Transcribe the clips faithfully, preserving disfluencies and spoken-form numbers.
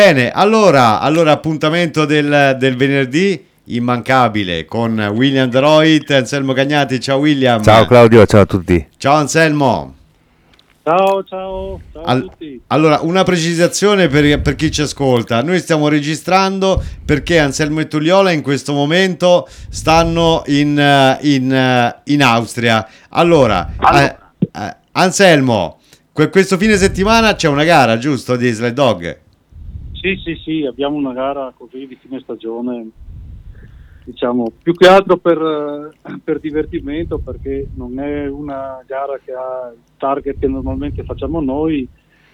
Bene, allora, allora appuntamento del, del venerdì immancabile con William De Roit, Anselmo Cagnati. Ciao William. Ciao Claudio, ciao a tutti. Ciao Anselmo. Ciao, ciao, ciao Al- a tutti. allora, una precisazione per, per chi ci ascolta. Noi stiamo registrando perché Anselmo e Tulliola in questo momento stanno in, eh, in, eh, in Austria. Allora, eh, eh, Anselmo, que- questo fine settimana c'è una gara, giusto, di sled dog? Sì, sì, sì, abbiamo una gara così di fine stagione, diciamo, più che altro per, eh, per divertimento, perché non è una gara che ha il target che normalmente facciamo noi,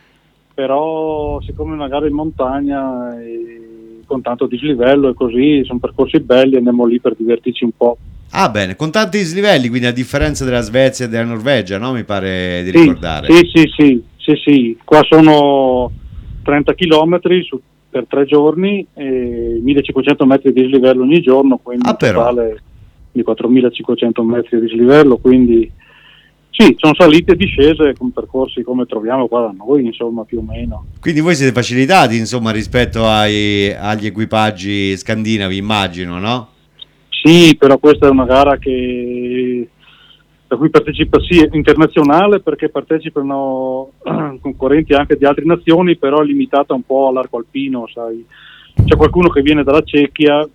però siccome è una gara in montagna e con tanto dislivello e così, sono percorsi belli, andiamo lì per divertirci un po'. Ah, bene, con tanti dislivelli, quindi a differenza della Svezia e della Norvegia, no? Mi pare di Sì, ricordare. sì, sì, sì, sì, sì, qua sono trenta chilometri su, per tre giorni e millecinquecento metri di dislivello ogni giorno, quindi Ah, un però. totale di quattromilacinquecento metri di dislivello, quindi sì, sono salite e discese con percorsi come troviamo qua da noi, insomma, più o meno. Quindi voi siete facilitati, insomma, rispetto ai- agli equipaggi scandinavi, immagino, no? Sì, però questa è una gara che per cui partecipa sì internazionale, perché partecipano concorrenti anche di altre nazioni, però è limitata un po' all'arco alpino, sai. C'è qualcuno che viene dalla Cechia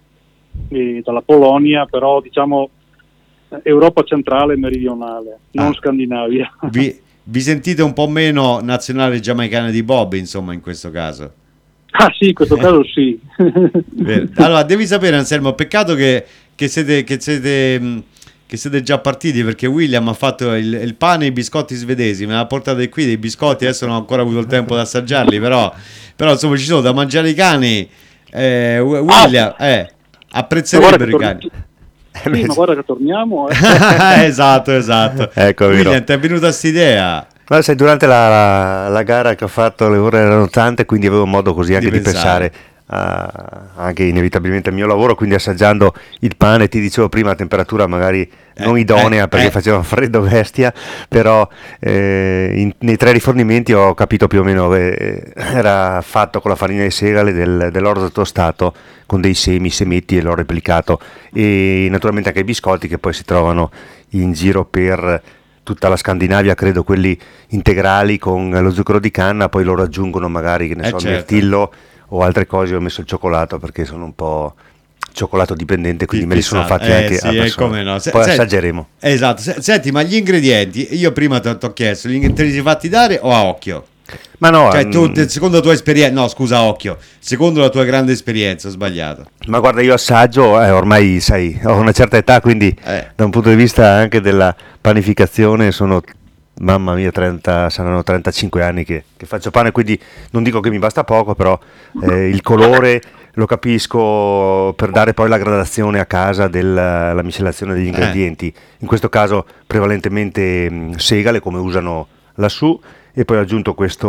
e dalla Polonia, però diciamo Europa centrale e meridionale, non Ah. Scandinavia. Vi, vi sentite un po' meno nazionale giamaicana di bob, insomma, in questo caso. Ah sì, in questo caso sì. Vero. Allora, devi sapere, Anselmo, peccato che, che siete, che siete, mh, che siete già partiti, perché William ha fatto il, il pane e i biscotti svedesi, me l'ha portato qui dei biscotti, adesso non ho ancora avuto il tempo di assaggiarli, però, però insomma ci sono da mangiare i cani. eh, William, eh, apprezzerebbero i cani. Sì, ma guarda che torniamo. Eh. Esatto, esatto. Ecco, vero. William, ti è venuta quest'idea? Ma sai, durante la, la- la gara che ho fatto le ore erano tante, quindi avevo modo così anche Di di, pensare. pensare, a- anche inevitabilmente al mio lavoro, quindi assaggiando il pane, ti dicevo prima a temperatura magari non Eh, idonea eh, perché eh. faceva un freddo bestia, però eh, in- nei tre rifornimenti ho capito più o meno che era fatto con la farina di segale del- dell'orzo tostato con dei semi, semetti e l'ho replicato, e naturalmente anche i biscotti che poi si trovano in giro per tutta la Scandinavia, credo quelli integrali con lo zucchero di canna, poi loro aggiungono magari, che ne Eh, so, il certo. mirtillo o altre cose. Ho messo il cioccolato perché sono un po' cioccolato dipendente, quindi me li sono Fissato. fatti Eh, anche sì, a eh, persona. come no. Se- Poi se- assaggeremo. Esatto. Se- Senti, ma gli ingredienti, io prima ti ho chiesto, gli ing- te li sei fatti dare o a occhio? Ma no, Cioè, tu, mm, te- secondo la tua esperienza, no, scusa, a occhio, secondo la tua grande esperienza, ho sbagliato. ma guarda, io assaggio, eh, ormai sai, ho una certa età, quindi Eh. da un punto di vista anche della panificazione sono, mamma mia, trenta, saranno trentacinque anni che, che faccio pane, quindi non dico che mi basta poco, però eh, il colore lo capisco per dare poi la gradazione a casa della la miscelazione degli ingredienti. In questo caso prevalentemente mh, segale, come usano lassù, e poi ho aggiunto questo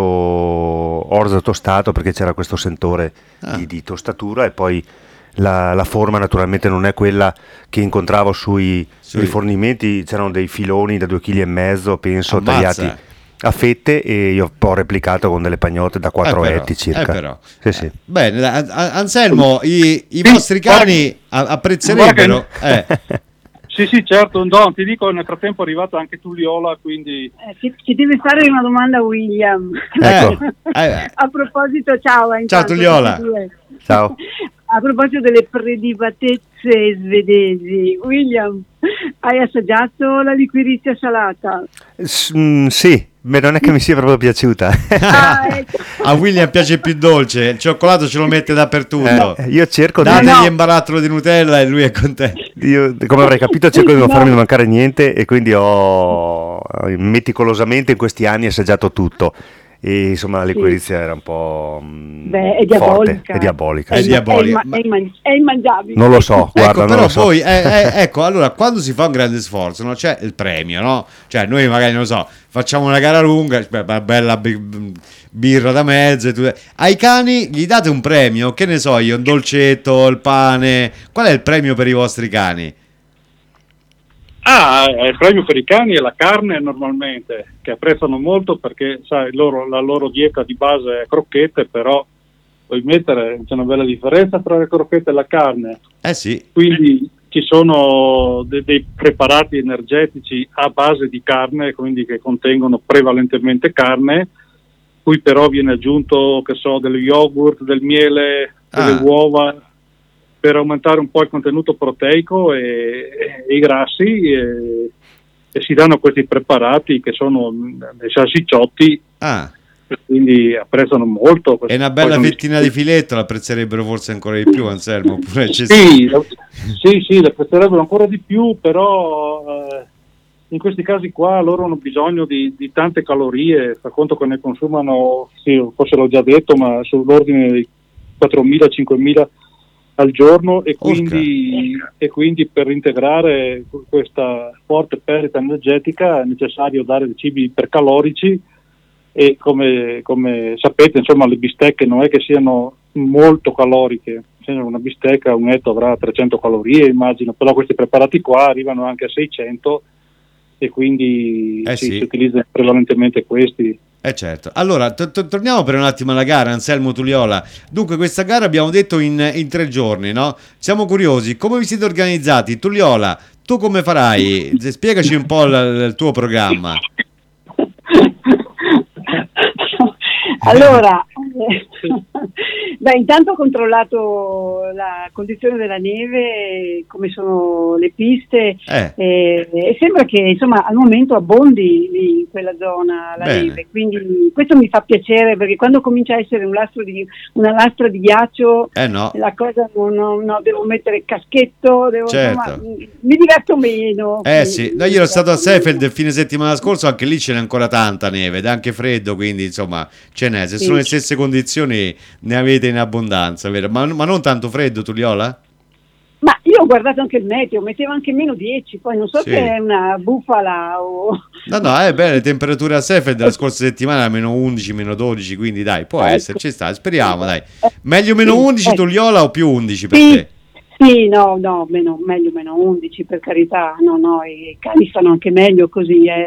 orzo tostato perché c'era questo sentore Ah. di, di tostatura, e poi la, la forma naturalmente non è quella che incontravo sui Sui- rifornimenti, c'erano dei filoni da due chili e mezzo, penso, Ammazza. tagliati a fette, e io ho replicato con delle pagnotte da quattro Eh, però, etti circa. eh, però. Sì, sì. Eh, bene, dai, An- An- Anselmo, i, i Sì, vostri cani a- guarda- apprezzerebbero. Eh. Sì, sì, certo, no, ti dico, nel frattempo è arrivata anche Tulliola, quindi Eh, ci, ci deve fare una domanda William. Ecco. Eh, A proposito, ciao. intanto, Tulliola. tutti e due. Ciao. A proposito delle prelibatezze svedesi, William, hai assaggiato la liquirizia salata? S- mm, sì, ma non è che mi sia proprio piaciuta. Ah, ecco. A William piace più dolce, il cioccolato ce lo mette dappertutto. Eh, io cerco di... Dategli No, no. un barattolo di Nutella e lui è contento. Io, come avrai capito, cerco di non No. farmi mancare niente, e quindi ho meticolosamente in questi anni assaggiato tutto, e insomma la liquirizia era un po' mm, Beh, è forte, diabolica. è diabolica, È sì. diabolica. È, imma- è imman- è immangiabile. Non lo so, guarda, Ecco, non però lo so. voi, eh, eh, ecco, allora, quando si fa un grande sforzo, no, c'è il premio, no? Cioè, noi magari, non lo so, facciamo una gara lunga, beh, una bella bi- birra da mezzo, e tutto. Ai cani gli date un premio, che ne so io, un dolcetto, il pane, qual è il premio per i vostri cani? ah, il premio per i cani è la carne normalmente, che apprezzano molto perché sai, loro, la loro dieta di base è crocchette, però puoi mettere, c'è una bella differenza tra le crocchette e la carne. Eh sì. Quindi ci sono de- dei preparati energetici a base di carne, quindi che contengono prevalentemente carne, cui però viene aggiunto, che so, dello yogurt, del miele, delle Ah. uova, per aumentare un po' il contenuto proteico e, e i grassi, e, e si danno questi preparati che sono dei salsicciotti, Ah. quindi apprezzano molto. E una bella Poi fettina sono- di filetto l'apprezzerebbero forse ancora di più, Anselmo, oppure c'è Sì, la- sì, sì, le apprezzerebbero ancora di più, però eh, in questi casi qua loro hanno bisogno di, di tante calorie, fa conto che ne consumano, sì, forse l'ho già detto, ma sull'ordine di quattromila cinquemila al giorno, e quindi, e quindi per integrare questa forte perdita energetica è necessario dare dei cibi ipercalorici, e come, come sapete, insomma, le bistecche non è che siano molto caloriche. Una bistecca, un etto avrà trecento calorie, immagino, però questi preparati qua arrivano anche a seicento, e quindi Eh sì, sì. si utilizzano prevalentemente questi. Eh certo. Allora, to- to- torniamo per un attimo alla gara, Anselmo Tuliola. Dunque, questa gara abbiamo detto in, in tre giorni, no? Siamo curiosi, come vi siete organizzati? Tuliola, tu come farai? Spiegaci un po' l- il tuo programma. Allora, eh, beh, intanto ho controllato la condizione della neve, come sono le piste, Eh. eh, e sembra che insomma al momento abbondi lì in quella zona la Bene. neve, quindi questo mi fa piacere, perché quando comincia a essere un lastro di, una lastra di ghiaccio, Eh no. la cosa non, non- no, devo mettere il caschetto, devo, Certo. insomma, mi mi diverto meno. Eh Mi- sì, mi no, io ero stato a diverto meno. Seefeld il fine settimana scorso, anche lì ce n'è ancora tanta neve ed è anche freddo, quindi insomma ce n'è. Se Sì. sono le stesse condizioni ne avete in abbondanza, vero? Ma, ma non tanto freddo, Tuliola? Ma io ho guardato anche il meteo, metteva anche meno dieci, poi non so Sì. se è una bufala o... No, no, è bene, le temperature a Seefeld della scorsa settimana erano meno undici, meno dodici, quindi dai, può Ecco. essere, ci sta, speriamo, dai. Meglio meno Sì, undici, eh. Tuliola, o più undici per Sì, te? sì, no, no, meno, meglio meno undici, per carità, no, no, i cani stanno anche meglio così. Eh.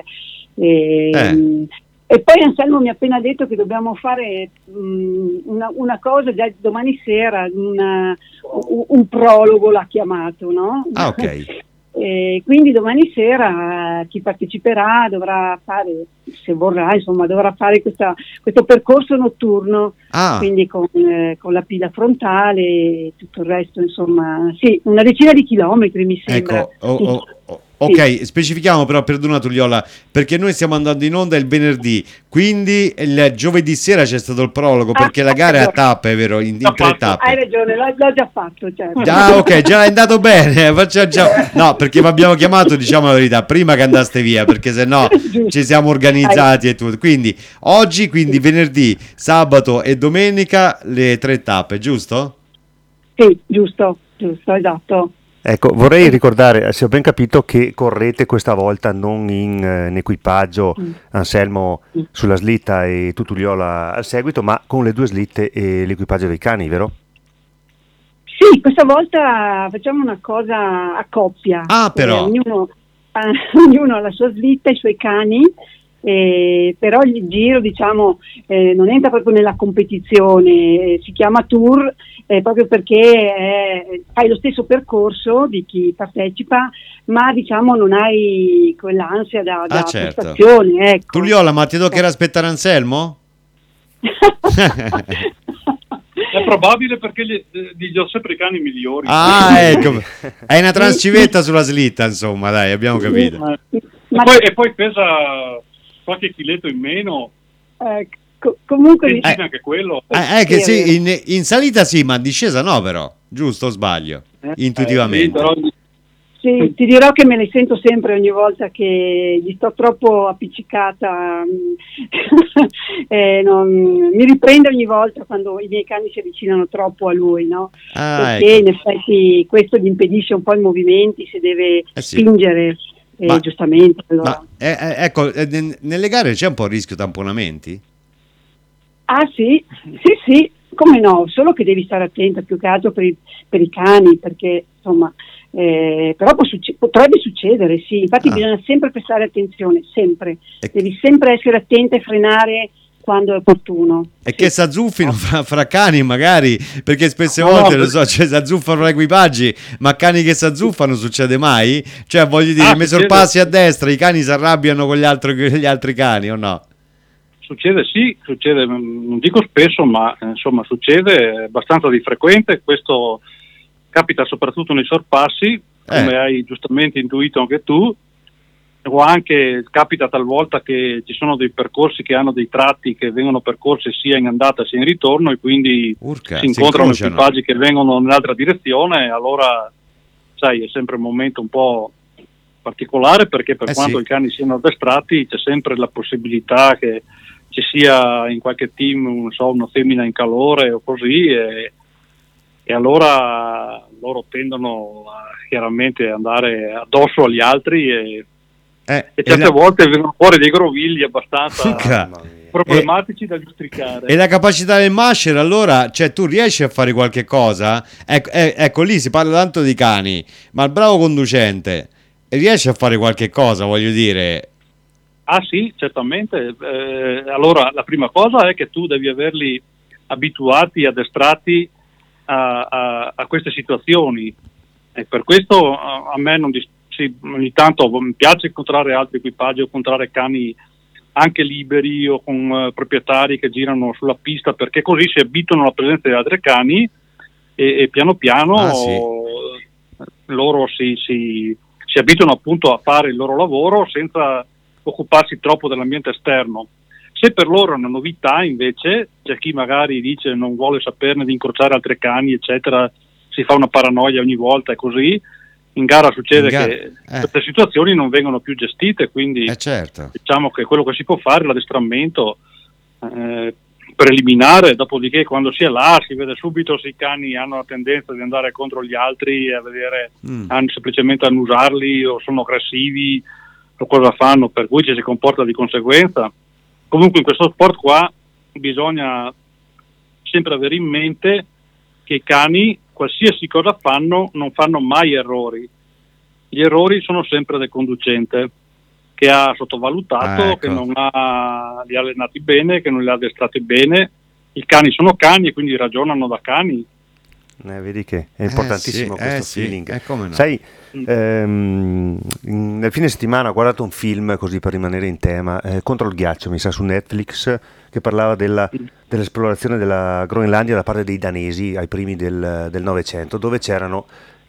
E, Eh. e poi Anselmo mi ha appena detto che dobbiamo fare mh, una, una cosa già domani sera, una- un, un prologo l'ha chiamato, no? Ah, ok. E quindi domani sera eh, chi parteciperà dovrà fare, se vorrà, insomma, dovrà fare questa, questo percorso notturno, Ah, quindi con, eh, con la pila frontale e tutto il resto, insomma, sì, una decina di chilometri mi sembra. ecco, oh, Sì. oh, oh, ok, specifichiamo però, perdona Tuliola, perché noi stiamo andando in onda il venerdì, quindi il giovedì sera c'è stato il prologo, Ah, perché la gara è a ecco. tappe, è vero? In, in tre Hai tappe. Hai ragione, l'ho, l'ho già fatto, certo. Ah, ok, già è andato bene. Faccia già... No, perché vi abbiamo chiamato, diciamo la verità, prima che andaste via, perché se no Giusto. ci siamo organizzati e tutto. Quindi oggi, quindi venerdì, sabato e domenica le tre tappe, giusto? Sì, giusto, giusto, esatto. Ecco, vorrei ricordare, se ho ben capito, che correte questa volta non in, eh, in equipaggio, Mm. Anselmo Mm. sulla slitta e tu Tuliola al seguito, ma con le due slitte e l'equipaggio dei cani, vero? Sì, questa volta facciamo una cosa a coppia. Ah, però. Eh, ognuno, eh, ognuno ha la sua slitta, i suoi cani, eh, però il giro, diciamo, eh, non entra proprio nella competizione, eh, si chiama tour eh, proprio perché eh, fai lo stesso percorso di chi partecipa, ma diciamo non hai quell'ansia da, da Ah, certo. prestazione. Ecco. Tuliola, ma ti toccherà aspettare Anselmo? È probabile, perché gli, gli ho sempre i cani migliori. Ah, ecco. È una transcivetta sulla slitta, insomma, dai, abbiamo capito. Ma- e, Ma- poi, e poi pesa qualche chiletto in meno, Eh, co- comunque benzina Eh. anche quello. Eh, è che Sì, è sì, in, in salita sì, ma in discesa no, però. Giusto o sbaglio? Eh, Intuitivamente. sì, però- Sì, ti dirò che me le sento sempre ogni volta che gli sto troppo appiccicata, eh, non- mi riprende ogni volta quando i miei cani si avvicinano troppo a lui, no? Ah, Perché ecco. in effetti questo gli impedisce un po' i movimenti, si deve Eh sì. spingere, eh, Ma- giustamente. Allora. Ma eh, eh, ecco, eh, n- nelle gare c'è un po' il rischio tamponamenti? Ah sì, sì, sì, come no, solo che devi stare attenta più che altro per i, per i cani, perché insomma, eh, però può succe- potrebbe succedere, sì, infatti Ah. bisogna sempre prestare attenzione, sempre, E- devi sempre essere attenta e frenare quando è opportuno. E che s'azzuffino fra, fra cani magari, perché spesse No, volte, no, lo so, cioè, s'azzuffano fra equipaggi, ma cani che s'azzuffano succede mai? Cioè, voglio dire, Ah, mi succede. sorpassi a destra, i cani si arrabbiano con gli altri, con gli altri cani, o no? Succede, sì, succede, non dico spesso, ma eh, insomma succede abbastanza di frequente. Questo capita soprattutto nei sorpassi, come Eh. hai giustamente intuito anche tu, o anche capita talvolta che ci sono dei percorsi che hanno dei tratti che vengono percorsi sia in andata sia in ritorno, e quindi Urca, si si incontrano incrociano. equipaggi che vengono nell'altra direzione. Allora, sai, è sempre un momento un po' particolare, perché per Eh quanto sì. i cani siano addestrati c'è sempre la possibilità che ci sia in qualche team, non so, una femmina in calore o così, e, e allora loro tendono a, chiaramente, andare addosso agli altri, e, Eh, e e certe la- volte vengono fuori dei grovigli abbastanza Urca. Mamma mia. problematici da giustificare. E la capacità del masher, allora, cioè tu riesci a fare qualche cosa? Ecco, eh, ecco, lì si parla tanto di cani, ma il bravo conducente riesce a fare qualche cosa, voglio dire. Ah sì, certamente. Eh, allora la prima cosa è che tu devi averli abituati, addestrati a, a, a queste situazioni, e per questo a, a me non dis- sì, ogni tanto mi piace incontrare altri equipaggi o incontrare cani anche liberi o con eh, proprietari che girano sulla pista, perché così si abituano alla presenza di altri cani, e, e piano piano Ah, sì. loro si, si, si abituano appunto a fare il loro lavoro senza occuparsi troppo dell'ambiente esterno. Se per loro è una novità, invece, c'è chi magari dice non vuole saperne di incrociare altri cani, eccetera, si fa una paranoia ogni volta e così. In gara succede In gara, che eh. queste situazioni non vengono più gestite, quindi Eh certo. diciamo che quello che si può fare è l'addestramento eh, preliminare, dopodiché quando si è là si vede subito se i cani hanno la tendenza di andare contro gli altri, a vedere, Mm. hanno semplicemente annusarli o sono aggressivi o cosa fanno, per cui ci si comporta di conseguenza. Comunque in questo sport qua bisogna sempre avere in mente che i cani, qualsiasi cosa fanno, non fanno mai errori. Gli errori sono sempre del conducente, che ha sottovalutato, Ah, ecco. che non ha li ha allenati bene, che non li ha addestrati bene. I cani sono cani e quindi ragionano da cani. Eh, vedi che è importantissimo Eh sì, questo eh sì, feeling. eh, come no. Sai, ehm, in- nel fine settimana ho guardato un film, così per rimanere in tema, eh, Contro il ghiaccio, mi sa, su Netflix, che parlava della- dell'esplorazione della Groenlandia da parte dei danesi ai primi del del Novecento, dove c'erano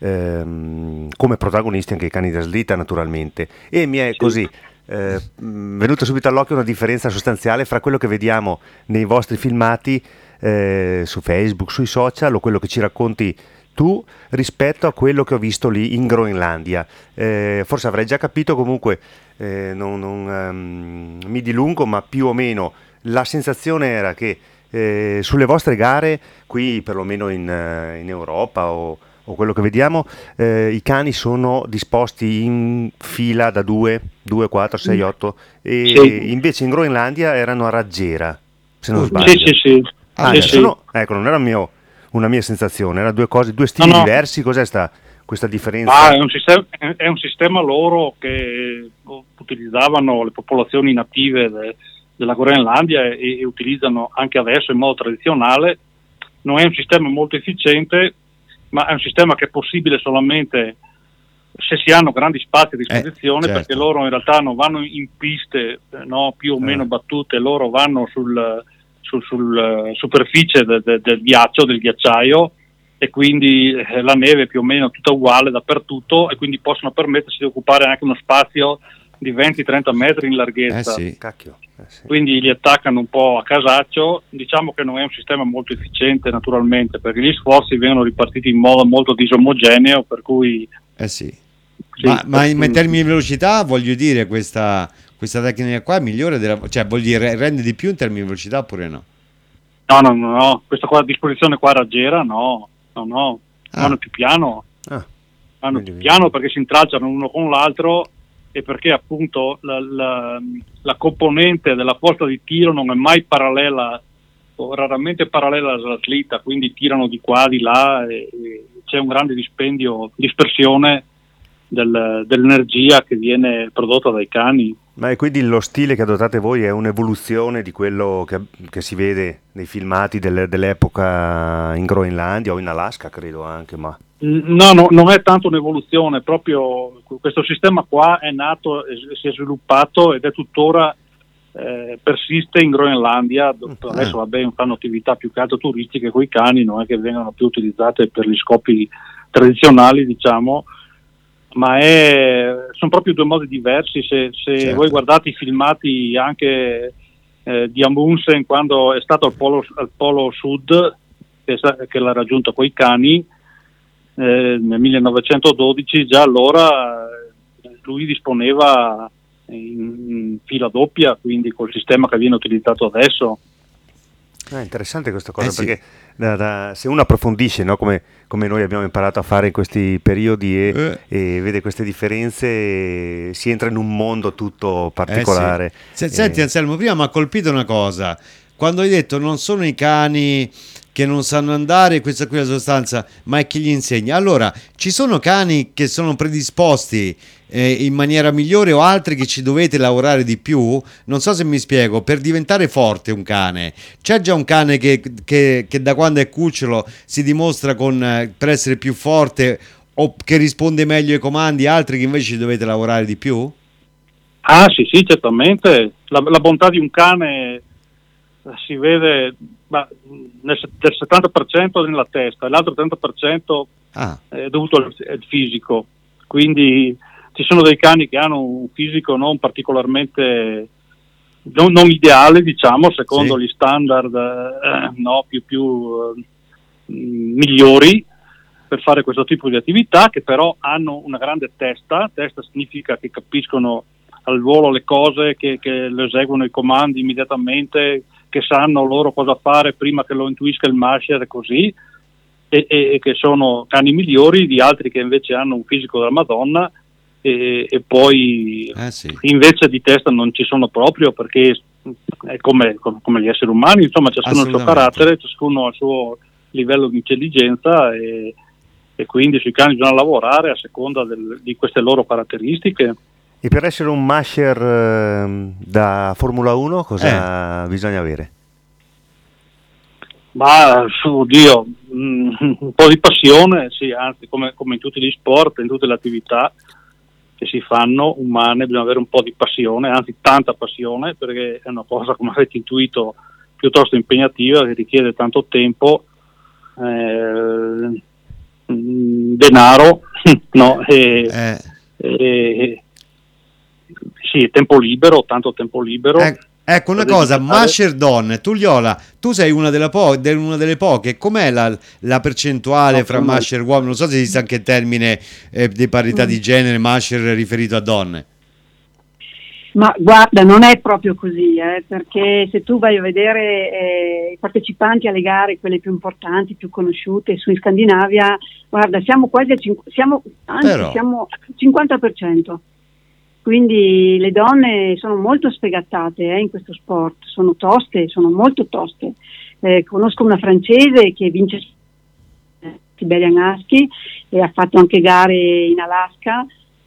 ehm, come protagonisti anche i cani da slitta, naturalmente. E mi è così eh, mh, venuta subito all'occhio una differenza sostanziale fra quello che vediamo nei vostri filmati eh, su Facebook, sui social, o quello che ci racconti tu rispetto a quello che ho visto lì in Groenlandia. Eh, forse avrei già capito, comunque eh, non, non, ehm, mi dilungo, ma più o meno la sensazione era che eh, sulle vostre gare, qui perlomeno in, eh, in Europa o, o quello che vediamo, eh, i cani sono disposti in fila da due, due, quattro, sei, otto, e Sì. invece in Groenlandia erano a raggiera, se non Uh, sbaglio. Sì, sì, sì. Ah, Sì, sì, sì. sono- ecco, non era mio- una mia sensazione, erano due cose, due stili No, no. diversi. Cos'è sta, questa differenza? Ah, è un sistema, è un sistema loro che utilizzavano le popolazioni native de- della Groenlandia e, e utilizzano anche adesso in modo tradizionale. Non è un sistema molto efficiente, ma è un sistema che è possibile solamente se si hanno grandi spazi a disposizione, certo. perché loro in realtà non vanno in piste eh, no, più o meno Ah. battute, loro vanno sul, sul, sul eh, superficie de- de- del ghiaccio, del ghiacciaio, e quindi eh, la neve è più o meno tutta uguale dappertutto, e quindi possono permettersi di occupare anche uno spazio di venti trenta metri in Eh larghezza. sì. Cacchio. eh, sì. Quindi li attaccano un po' a casaccio. Diciamo che non è un sistema molto efficiente, naturalmente, perché gli sforzi vengono ripartiti in modo molto disomogeneo, per cui Eh sì. sì, Ma, ma in per- termini di velocità, voglio dire, questa, questa tecnica qua è migliore della, cioè vuol dire rende di più in termini di velocità oppure no? no, no, no, no, questa qua a disposizione qua raggiera, no, no, no, Ah. vanno più piano, Ah, vanno Vedi, più vedi. piano perché si intralciano uno con l'altro, e perché appunto la, la, la componente della posta di tiro non è mai parallela, o raramente parallela alla slitta, quindi tirano di qua, di là, e, e c'è un grande dispendio, dispersione, del, dell'energia che viene prodotta dai cani. Ma e quindi lo stile che adottate voi è un'evoluzione di quello che, che si vede nei filmati delle, dell'epoca in Groenlandia o in Alaska, credo anche, ma... No, no, non è tanto un'evoluzione, proprio questo sistema qua è nato, si è sviluppato ed è tuttora eh, persiste in Groenlandia. Adesso vabbè, fanno attività più che altro turistiche con i cani, non è che vengano più utilizzate per gli scopi tradizionali, diciamo, ma è, sono proprio due modi diversi. Se, se certo. voi guardate i filmati anche eh, di Amundsen quando è stato al polo, al polo sud, che, che l'ha raggiunto coi cani eh, nel millenovecentododici, già allora eh, lui disponeva in, in fila doppia, quindi col sistema che viene utilizzato adesso. È interessante questa cosa, Eh sì. perché da, da, se uno approfondisce, no, come, come noi abbiamo imparato a fare in questi periodi e, Eh. e vede queste differenze, si entra in un mondo tutto particolare. Eh sì. Se- Senti Eh, Anselmo, prima mi ha colpito una cosa, quando hai detto non sono i cani che non sanno andare, questa qui è la sostanza, ma è chi gli insegna. Allora, ci sono cani che sono predisposti eh, in maniera migliore o altri che ci dovete lavorare di più? Non so se mi spiego, per diventare forte un cane, c'è già un cane che, che, che da quando è cucciolo si dimostra con, eh, per essere più forte o che risponde meglio ai comandi, altri che invece ci dovete lavorare di più? Ah sì, sì, certamente. La, la bontà di un cane si vede ma, nel, del settanta per cento nella testa e l'altro trenta per cento Ah, è dovuto al, al fisico. Quindi ci sono dei cani che hanno un fisico non particolarmente non, non ideale, diciamo, secondo Sì. gli standard eh, no, più, più eh, migliori per fare questo tipo di attività, che però hanno una grande testa. Testa significa che capiscono al volo le cose, che, che lo eseguono i comandi immediatamente, che sanno loro cosa fare prima che lo intuisca il masher e così, e, e, e che sono cani migliori di altri che invece hanno un fisico della Madonna e, e poi eh sì. invece di testa non ci sono proprio, perché è come, come gli esseri umani, insomma, ciascuno ha il suo Assolutamente. carattere, ciascuno ha il suo livello di intelligenza e, e quindi sui cani bisogna lavorare a seconda del, di queste loro caratteristiche. e per essere un masher ehm, da Formula uno cosa bisogna avere? Ma oddio, mm, un po' di passione, sì, anzi come, come in tutti gli sport, in tutte le attività che si fanno umane bisogna avere un po' di passione, anzi tanta passione, perché è una cosa, come avete intuito, piuttosto impegnativa, che richiede tanto tempo, eh, mm, denaro, no? E, Eh, e, sì, tempo libero, tanto tempo libero. eh, ecco una Da cosa, dedicare. Masher Don, Tulliola, tu sei una delle, po- de- una delle poche, com'è la, la percentuale No, fra sono- Masher e uomini? Non so se esiste anche il termine eh, di parità di genere, Masher riferito a donne. Ma guarda, non è proprio così, eh, perché se tu vai a vedere eh, i partecipanti alle gare, quelle più importanti, più conosciute su in Scandinavia, guarda, siamo quasi al cinqu- siamo, anzi, Però. siamo al cinquanta per cento. Quindi le donne sono molto sfegattate eh, in questo sport, sono toste, sono molto toste. Eh, conosco una francese che vince Siberian Husky e ha fatto anche gare in Alaska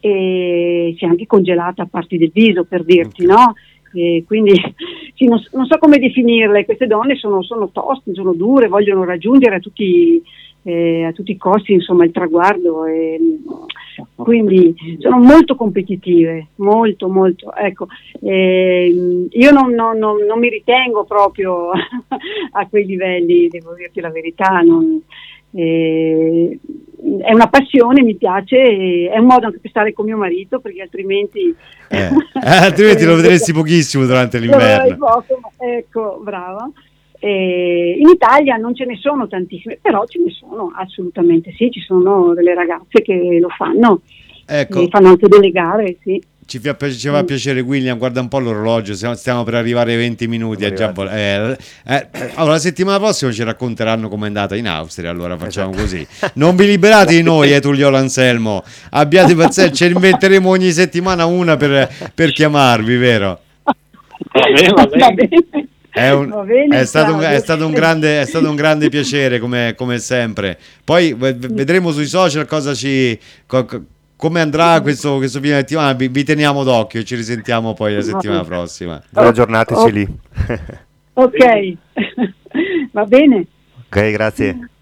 e si è anche congelata a parti del viso, per dirti, no? E quindi sì, non, non so come definirle, queste donne sono, sono toste, sono dure, vogliono raggiungere a tutti, eh, a tutti i costi, insomma, il traguardo, e quindi sono molto competitive, molto molto, ecco, eh, io non, non, non, non mi ritengo proprio a quei livelli, devo dirti la verità, non, eh, è una passione, mi piace, è un modo anche per stare con mio marito, perché altrimenti Eh, eh, altrimenti lo vedresti pochissimo durante lo vedrei l'inverno. poco, ma- ecco, brava. Eh, in Italia non ce ne sono tantissime, però ce ne sono, assolutamente sì, ci sono delle ragazze che lo fanno, Ecco, e fanno anche delle gare, sì. ci fa, pi- ci fa piacere, William, guarda un po' l'orologio, stiamo, stiamo per arrivare ai venti minuti. È già, vol- eh, eh, eh, allora, la settimana prossima ci racconteranno com'è andata in Austria, allora facciamo così. Non vi liberate di noi, eh, Tulliola Anselmo, abbiate pazienza, ci inventeremo ogni settimana una per, per chiamarvi, vero? Va bene, va bene. Va bene. È, un- Va bene, è stato, un, Claudio. è stato un grande, è stato un grande piacere come, come sempre. Poi v- v- vedremo sui social cosa ci, co- co- come andrà questo, questo fine settimana, vi, vi teniamo d'occhio, ci risentiamo poi la settimana prossima. Buona giornata, Oh. lì. Ok, va bene. Ok, grazie.